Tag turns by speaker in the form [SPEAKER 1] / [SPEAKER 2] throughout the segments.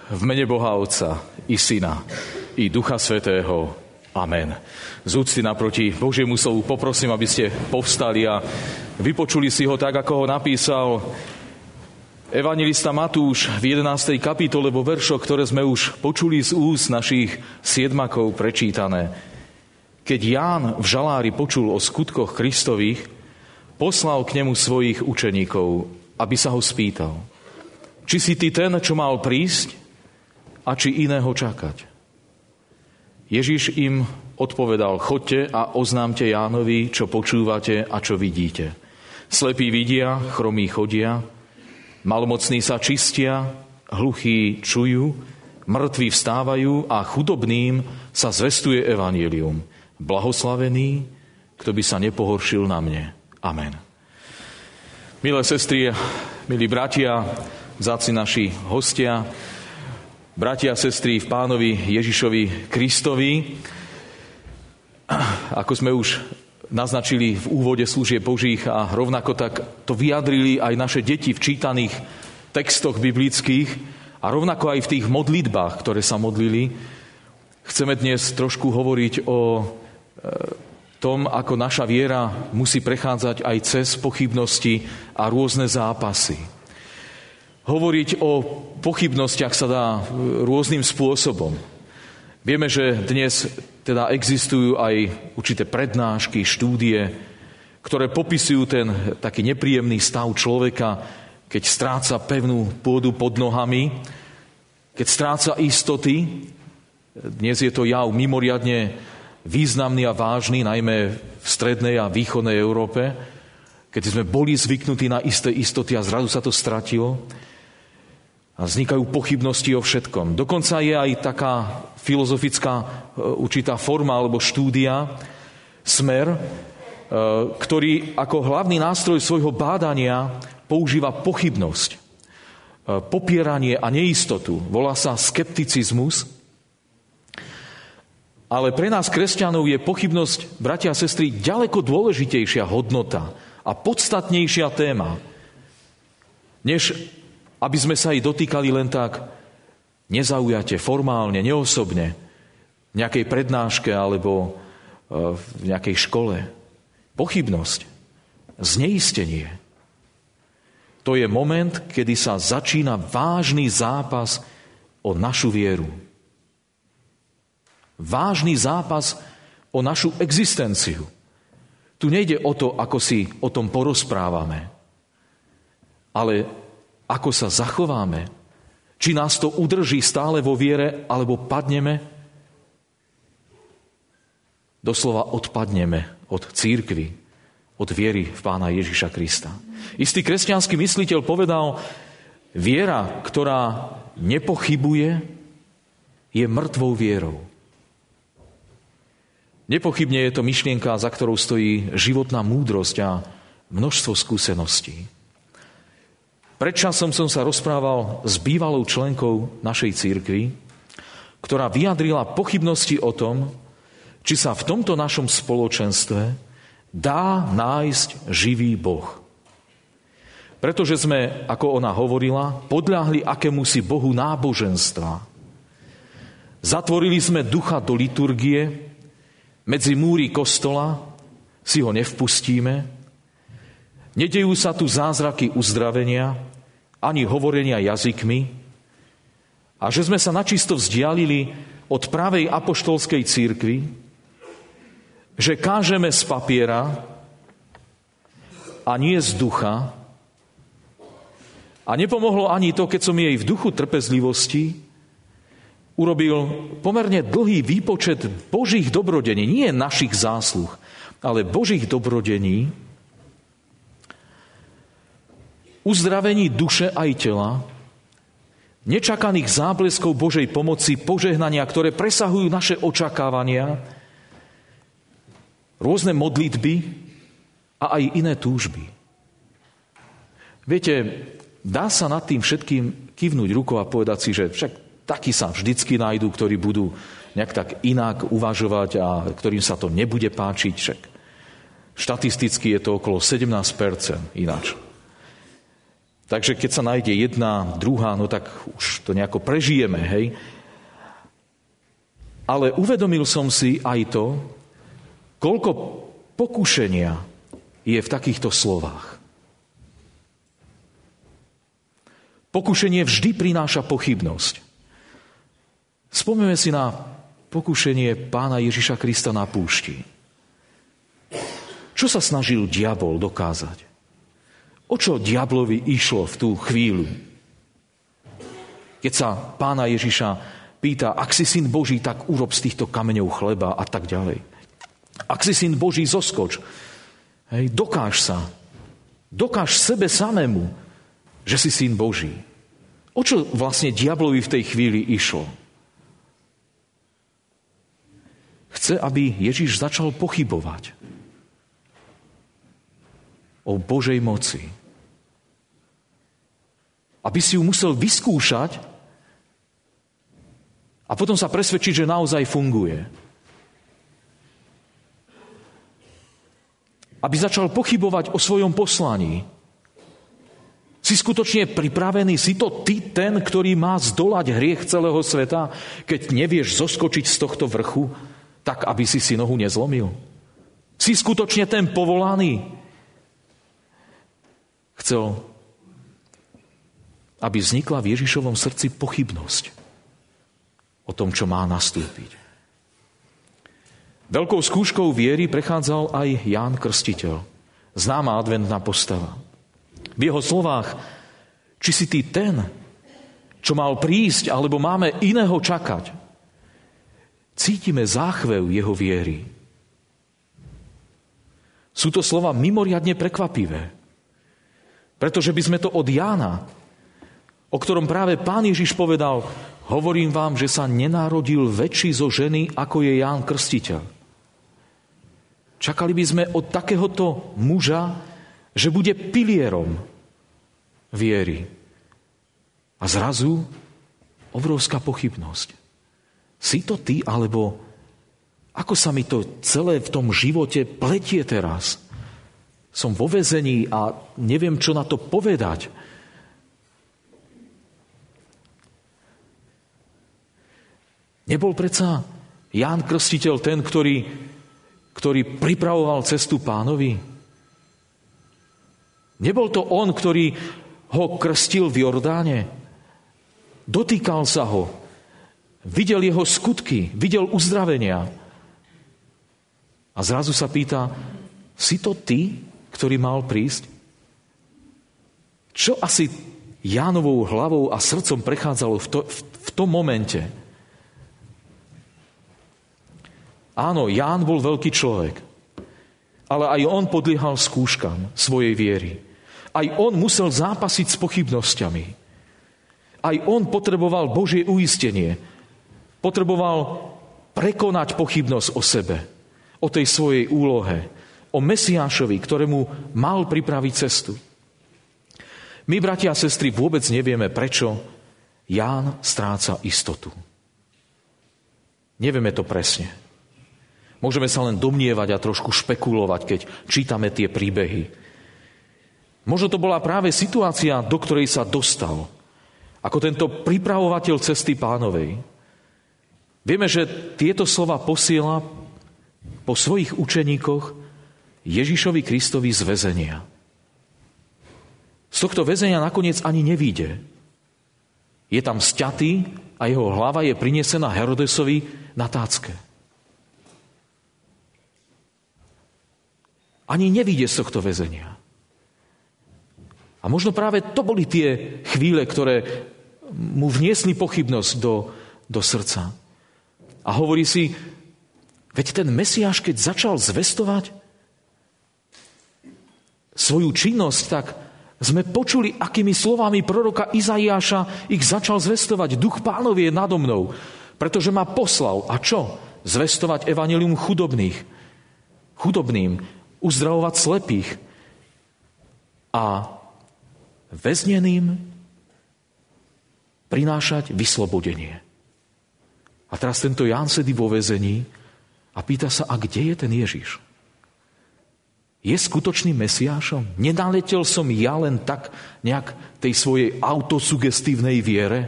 [SPEAKER 1] V mene Boha Otca i Syna i Ducha Svätého. Amen. Z úcty naproti Božiemu slovu poprosím, aby ste povstali a vypočuli si ho tak, ako ho napísal evanjelista Matúš v 11. kapitole vo veršoch, ktoré sme už počuli z úst našich siedmakov prečítané. Keď Ján v žalári počul o skutkoch Kristových, poslal k nemu svojich učeníkov, aby sa ho spýtal: či si ty ten, čo mal prísť, a či iného čakať? Ježiš im odpovedal: choďte a oznámte Jánovi, čo počúvate a čo vidíte. Slepí vidia, chromí chodia, malomocní sa čistia, hluchí čujú, mŕtvi vstávajú a chudobným sa zvestuje evanjelium. Blahoslavený, kto by sa nepohoršil na mne. Amen. Milé sestry, milí bratia, vzácni naši hostia, bratia a sestry v Pánovi Ježišovi Kristovi, ako sme už naznačili v úvode služieb Božích a rovnako tak to vyjadrili aj naše deti v čítaných textoch biblických a rovnako aj v tých modlitbách, ktoré sa modlili, chceme dnes trošku hovoriť o tom, ako naša viera musí prechádzať aj cez pochybnosti a rôzne zápasy. Hovoriť o pochybnostiach sa dá rôznym spôsobom. Vieme, že dnes teda existujú aj určité prednášky, štúdie, ktoré popisujú ten taký nepríjemný stav človeka, keď stráca pevnú pôdu pod nohami, keď stráca istoty. Dnes je to jav mimoriadne významný a vážny, najmä v strednej a východnej Európe, keď sme boli zvyknutí na isté istoty a zrazu sa to stratilo. A vznikajú pochybnosti o všetkom. Dokonca je aj taká filozofická určitá forma alebo štúdia, smer, ktorý ako hlavný nástroj svojho bádania používa pochybnosť, popieranie a neistotu. Volá sa skepticizmus. Ale pre nás, kresťanov, je pochybnosť, bratia a sestry, ďaleko dôležitejšia hodnota a podstatnejšia téma, než aby sme sa jej dotýkali len tak nezaujate, formálne, neosobne, v nejakej prednáške alebo v nejakej škole. Pochybnosť, zneistenie. To je moment, kedy sa začína vážny zápas o našu vieru. Vážny zápas o našu existenciu. Tu nejde o to, ako si o tom porozprávame, ale ako sa zachováme, či nás to udrží stále vo viere, alebo padneme. Doslova odpadneme od cirkvi, od viery v Pána Ježiša Krista. Istý kresťanský mysliteľ povedal: viera, ktorá nepochybuje, je mŕtvou vierou. Nepochybne je to myšlienka, za ktorou stojí životná múdrosť a množstvo skúseností. Pred časom som sa rozprával s bývalou členkou našej cirkvi, ktorá vyjadrila pochybnosti o tom, či sa v tomto našom spoločenstve dá nájsť živý Boh. Pretože sme, ako ona hovorila, podľahli akémusi bohu náboženstva. Zatvorili sme ducha do liturgie, medzi múry kostola si ho nevpustíme, nedejú sa tu zázraky uzdravenia, ani hovorenia jazykmi, a že sme sa načisto vzdialili od pravej apoštolskej cirkvi, že kážeme z papiera a nie z ducha. A nepomohlo ani to, keď som jej v duchu trpezlivosti urobil pomerne dlhý výpočet Božích dobrodení, nie našich zásluh, ale Božích dobrodení, uzdravení duše aj tela, nečakaných zábleskov Božej pomoci, požehnania, ktoré presahujú naše očakávania, rôzne modlitby a aj iné túžby. Viete, dá sa nad tým všetkým kývnuť rukou a povedať si, že však takí sa vždycky nájdú, ktorí budú nejak tak inak uvažovať a ktorým sa to nebude páčiť. Však štatisticky je to okolo 17% ináč. Takže keď sa nájde jedna, druhá, no tak už to nejako prežijeme, hej. Ale uvedomil som si aj to, koľko pokušenia je v takýchto slovách. Pokušenie vždy prináša pochybnosť. Spomneme si na pokušenie Pána Ježiša Krista na púšti. Čo sa snažil diabol dokázať? O čo diablovi išlo v tú chvíľu? Keď sa Pána Ježiša pýta, ak si syn Boží, tak urob z týchto kameňov chleba a tak ďalej. Ak si syn Boží, zoskoč. Hej, dokáž sa. Dokáž sebe samému, že si syn Boží. O čo vlastne diablovi v tej chvíli išlo? Chce, aby Ježiš začal pochybovať o Božej moci. Aby si ju musel vyskúšať a potom sa presvedčiť, že naozaj funguje. Aby začal pochybovať o svojom poslaní. Si skutočne pripravený? Si to ty ten, ktorý má zdolať hriech celého sveta, keď nevieš zoskočiť z tohto vrchu, tak aby si nohu nezlomil? Si skutočne ten povolaný? Chcel, aby vznikla v Ježišovom srdci pochybnosť o tom, čo má nastúpiť. Veľkou skúškou viery prechádzal aj Ján Krstiteľ, známa adventná postava. V jeho slovách, či si ty ten, čo mal prísť, alebo máme iného čakať, cítime záchvev jeho viery. Sú to slova mimoriadne prekvapivé, pretože by sme to od Jána, o ktorom práve Pán Ježiš povedal, hovorím vám, že sa nenarodil väčší zo ženy, ako je Ján Krstiteľ. Čakali by sme od takéhoto muža, že bude pilierom viery. A zrazu obrovská pochybnosť. Si to ty, alebo ako sa mi to celé v tom živote pletie teraz? Som vo väzení a neviem, čo na to povedať. Nebol predsa Ján Krstiteľ ten, ktorý pripravoval cestu Pánovi? Nebol to on, ktorý ho krstil v Jordáne? Dotýkal sa ho. Videl jeho skutky, videl uzdravenia. A zrazu sa pýta, si to ty, ktorý mal prísť? Čo asi Jánovou hlavou a srdcom prechádzalo v tom momente? Áno, Ján bol veľký človek, ale aj on podliehal skúškam svojej viery. Aj on musel zápasiť s pochybnosťami. Aj on potreboval Božie uistenie. Potreboval prekonať pochybnosť o sebe, o tej svojej úlohe, o Mesiášovi, ktorému mal pripraviť cestu. My, bratia a sestry, vôbec nevieme, prečo Ján stráca istotu. Nevieme to presne. Môžeme sa len domnievať a trošku špekulovať, keď čítame tie príbehy. Možno to bola práve situácia, do ktorej sa dostal, ako tento pripravovateľ cesty Pánovej. Vieme, že tieto slova posiela po svojich učeníkoch Ježišovi Kristovi z väzenia. Z tohto väzenia nakoniec ani nevíde. Je tam sťatý a jeho hlava je prinesená Herodesovi na tácke. Ani nevíde z tohto väzenia. A možno práve to boli tie chvíle, ktoré mu vniesli pochybnosť do srdca. A hovorí si, veď ten Mesiáš, keď začal zvestovať svoju činnosť, tak sme počuli, akými slovami proroka Izaiáša ich začal zvestovať. Duch Pánovi je nado mnou, pretože ma poslal. A čo? Zvestovať evanjelium chudobným, uzdravovať slepých a väzneným prinášať vyslobodenie. A teraz tento Ján sedí vo väzení a pýta sa, a kde je ten Ježiš? Je skutočným Mesiášom? Nenaletel som ja len tak nejak tej svojej autosugestívnej viere?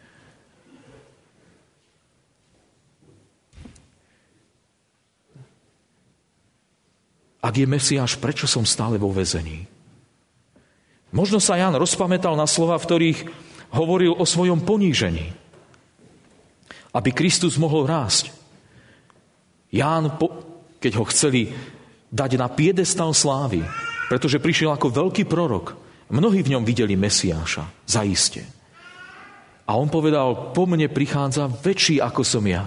[SPEAKER 1] Ak je Mesiáš, prečo som stále vo väzení? Možno sa Ján rozpamätal na slova, v ktorých hovoril o svojom ponížení. Aby Kristus mohol rásť. Ján, keď ho chceli dať na piedestal slávy, pretože prišiel ako veľký prorok, mnohí v ňom videli Mesiáša, zaiste. A on povedal, po mne prichádza väčší ako som ja.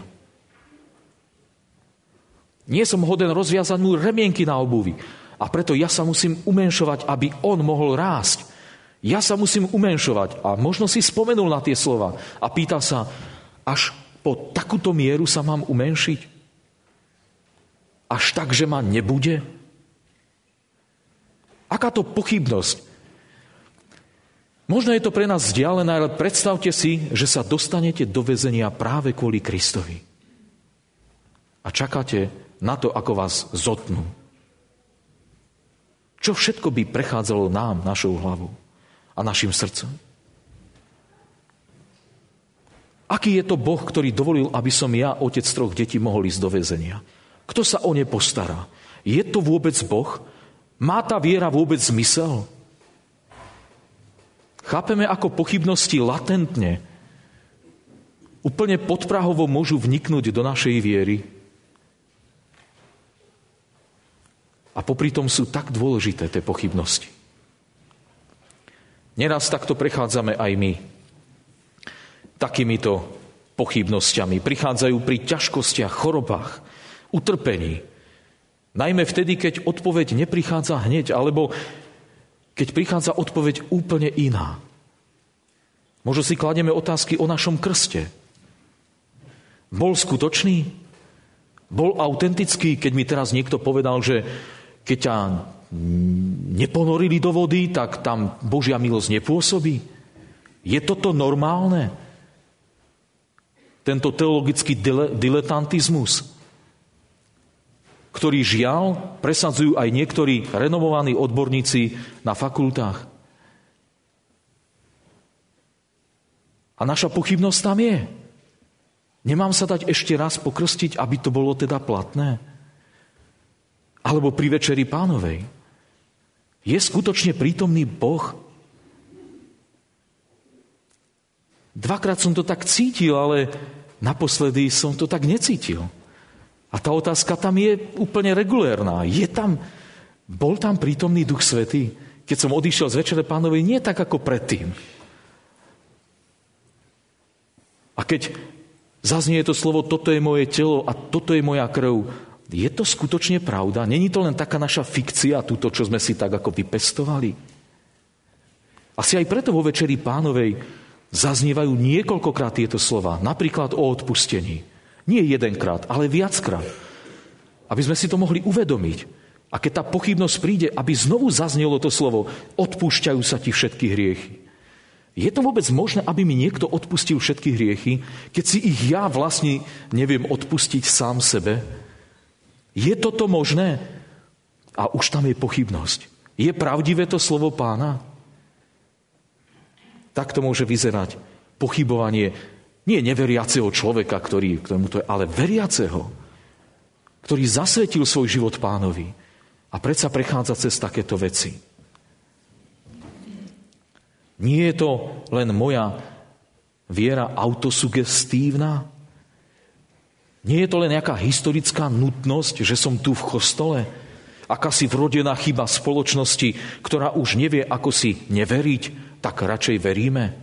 [SPEAKER 1] Nie som hoden rozviazať mu remienky na obuvi. A preto ja sa musím umenšovať, aby on mohol rásť. Ja sa musím umenšovať. A možno si spomenul na tie slova a pýta sa, až po takúto mieru sa mám umenšiť? Až tak, že ma nebude? Aká to pochybnosť? Možno je to pre nás vzdialené, ale predstavte si, že sa dostanete do väzenia práve kvôli Kristovi. A čakáte na to, ako vás zotnú. Čo všetko by prechádzalo nám, našou hlavou a našim srdcom? Aký je to Boh, ktorý dovolil, aby som ja, otec 3 detí, mohol ísť do väzenia? Kto sa o ne postará? Je to vôbec Boh? Má tá viera vôbec zmysel? Chápeme, ako pochybnosti latentne, úplne podprahovo môžu vniknúť do našej viery. A popri tom sú tak dôležité tie pochybnosti. Neraz takto prechádzame aj my. Takýmito pochybnosťami prichádzajú pri ťažkostiach, chorobách, utrpení. Najmä vtedy, keď odpoveď neprichádza hneď, alebo keď prichádza odpoveď úplne iná. Možno si kladieme otázky o našom krste. Bol skutočný? Bol autentický, keď mi teraz niekto povedal, že keď ťa neponorili do vody, tak tam Božia milosť nepôsobí? Je toto normálne? Tento teologický diletantizmus, ktorý žiaľ presadzujú aj niektorí renomovaní odborníci na fakultách. A naša pochybnosť tam je. Nemám sa dať ešte raz pokrstiť, aby to bolo teda platné? Alebo pri Večeri Pánovej. Je skutočne prítomný Boh? Dvakrát som to tak cítil, ale naposledy som to tak necítil. A tá otázka tam je úplne regulérna. Bol tam prítomný Duch Svätý? Keď som odišiel z Večere Pánovej, nie tak ako predtým. A keď zaznie to slovo, toto je moje telo a toto je moja krv, je to skutočne pravda? Není to len taká naša fikcia, túto, čo sme si tak ako vypestovali? Asi aj preto vo Večeri Pánovej zaznievajú niekoľkokrát tieto slova. Napríklad o odpustení. Nie jedenkrát, ale viackrát. Aby sme si to mohli uvedomiť. A keď tá pochybnosť príde, aby znovu zaznelo to slovo, odpúšťajú sa ti všetky hriechy. Je to vôbec možné, aby mi niekto odpustil všetky hriechy, keď si ich ja vlastne neviem odpustiť sám sebe? Je toto možné? A už tam je pochybnosť. Je pravdivé to slovo Pána? Tak to môže vyzerať pochybovanie nie neveriaceho človeka, ktorému to je, ale veriaceho, ktorý zasvetil svoj život Pánovi a predsa prechádza cez takéto veci. Nie je to len moja viera autosugestívna? Nie je to len nejaká historická nutnosť, že som tu v kostole? Akási vrodená chyba spoločnosti, ktorá už nevie, ako si neveriť, tak radšej veríme?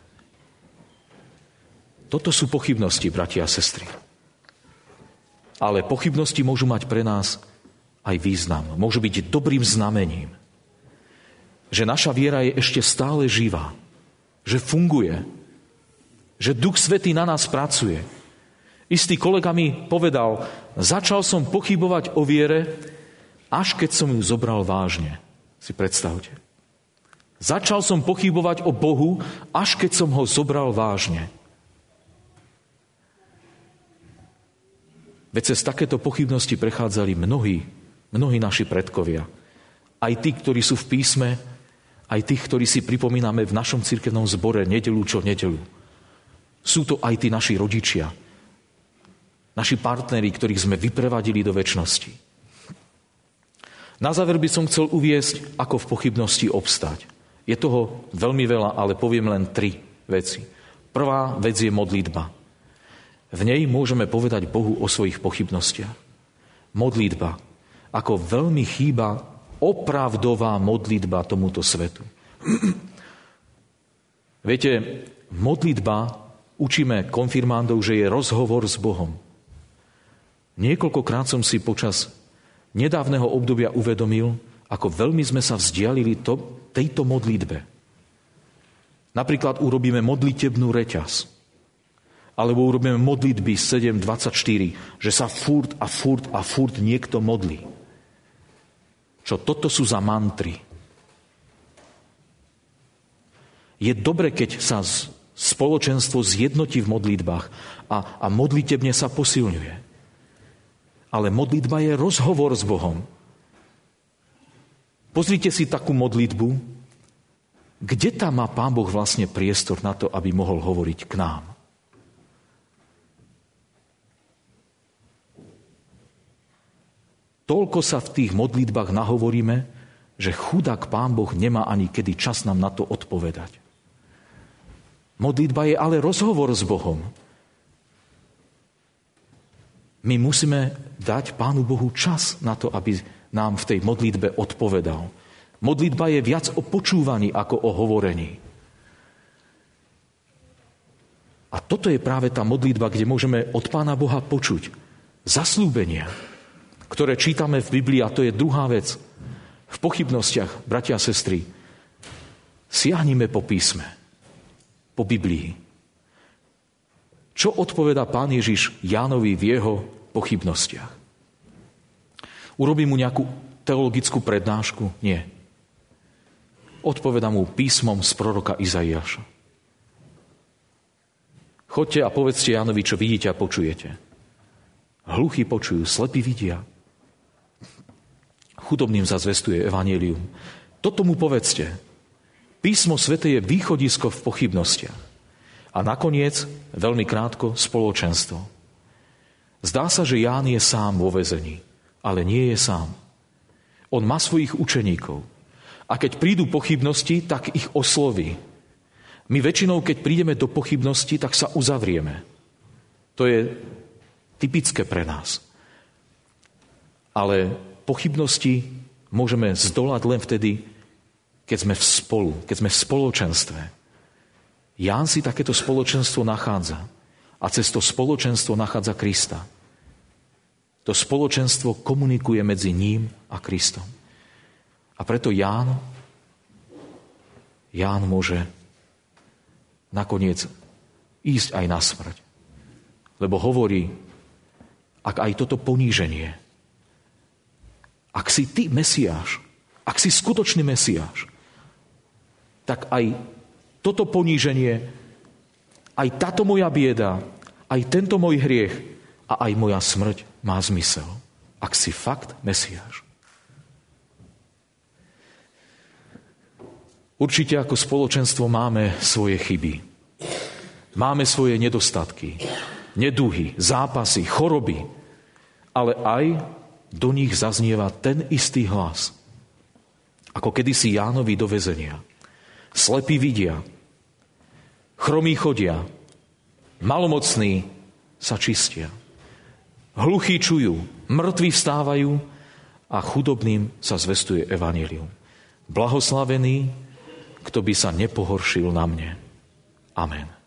[SPEAKER 1] Toto sú pochybnosti, bratia a sestry. Ale pochybnosti môžu mať pre nás aj význam. Môžu byť dobrým znamením. Že naša viera je ešte stále živá. Že funguje. Že Duch Svätý na nás pracuje. Istý kolega mi povedal, začal som pochybovať o viere, až keď som ju zobral vážne. Si predstavte. Začal som pochybovať o Bohu, až keď som ho zobral vážne. Veď cez takéto pochybnosti prechádzali mnohí naši predkovia. Aj tí, ktorí sú v písme, aj tých, ktorí si pripomíname v našom cirkevnom zbore nedeľu čo nedeľu. Sú to aj tí naši rodičia, naši partneri, ktorých sme vyprevadili do večnosti. Na záver by som chcel uviesť, ako v pochybnosti obstať. Je toho veľmi veľa, ale poviem len 3 veci. Prvá vec je modlitba. V nej môžeme povedať Bohu o svojich pochybnostiach. Modlitba. Ako veľmi chýba opravdová modlitba tomuto svetu. Viete, modlitba, učíme konfirmándov, že je rozhovor s Bohom. Niekoľkokrát som si počas nedávneho obdobia uvedomil, ako veľmi sme sa vzdialili tejto modlitbe. Napríklad urobíme modlitebnú reťaz. Alebo urobíme modlitby 7.24, že sa furt niekto modlí. Čo toto sú za mantry? Je dobre, keď sa spoločenstvo zjednotí v modlitbách a modlitebne sa posilňuje. Ale modlitba je rozhovor s Bohom. Pozrite si takú modlitbu, kde tam má Pán Boh vlastne priestor na to, aby mohol hovoriť k nám. Toľko sa v tých modlitbách nahovoríme, že chudák Pán Boh nemá ani kedy čas nám na to odpovedať. Modlitba je ale rozhovor s Bohom. My musíme dať Pánu Bohu čas na to, aby nám v tej modlitbe odpovedal. Modlitba je viac o počúvaní ako o hovorení. A toto je práve tá modlitba, kde môžeme od Pána Boha počuť zasľúbenia, ktoré čítame v Biblii, a to je druhá vec. V pochybnostiach, bratia a sestry, siahnime po písme, po Biblii. Čo odpovedá Pán Ježiš Jánovi v jeho pochybnostiach? Urobí mu nejakú teologickú prednášku? Nie. Odpovedá mu písmom z proroka Izaiáša. Choďte a povedzte Jánovi, čo vidíte a počujete. Hluchí počujú, slepí vidia. Chudobným zazvestuje evanjelium. Toto mu povedzte. Písmo sväté je východisko v pochybnostiach. A nakoniec, veľmi krátko, spoločenstvo. Zdá sa, že Ján je sám vo väzení, ale nie je sám. On má svojich učeníkov. A keď prídu pochybnosti, tak ich osloví. My väčšinou, keď prídeme do pochybnosti, tak sa uzavrieme. To je typické pre nás. Ale pochybnosti môžeme zdolať len vtedy, keď sme keď sme v spoločenstve. Ján si takéto spoločenstvo nachádza a cez to spoločenstvo nachádza Krista. To spoločenstvo komunikuje medzi ním a Kristom. A preto Ján môže nakoniec ísť aj na smrť. Lebo hovorí, ak aj toto poníženie, ak si ty Mesiáš, ak si skutočný Mesiáš, tak aj toto poníženie, aj táto moja bieda, aj tento môj hriech a aj moja smrť má zmysel. Ak si fakt Mesiáš. Určite ako spoločenstvo máme svoje chyby. Máme svoje nedostatky, neduhy, zápasy, choroby, ale aj do nich zaznieva ten istý hlas, ako kedysi Jánovi do väzenia. Slepí vidia, chromí chodia, malomocní sa čistia, hluchí čujú, mŕtvi vstávajú a chudobným sa zvestuje evanjelium. Blahoslavený, kto by sa nepohoršil na mne. Amen.